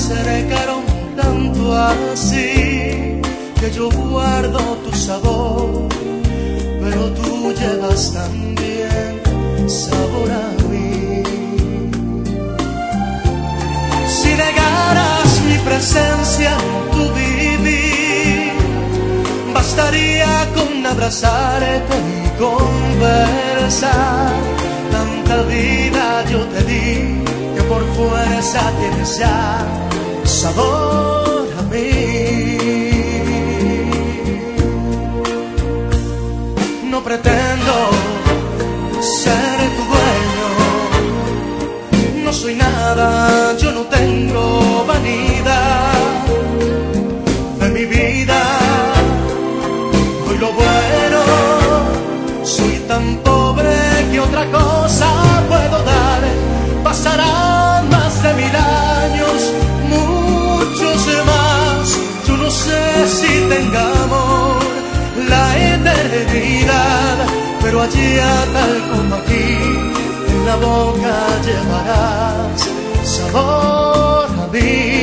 acercaron tanto así que yo guardo tu sabor, pero tú llevas también sabor a mí. Si negaras mi presencia en tu vivir, bastaría con abrazarte y conversar. Tanta vida yo te di que por fuerza tienes ya sabor a mí. No pretendo ser tu dueño, no soy nada, yo no tengo vanidad de mi vida. Doy lo bueno, soy tan pobre que otra cosa puedo dar. Pasarán más de 1000 años, muchos más. Yo no sé si tengamos la eternidad, pero allá tal como aquí, en la boca llevarás sabor a mí.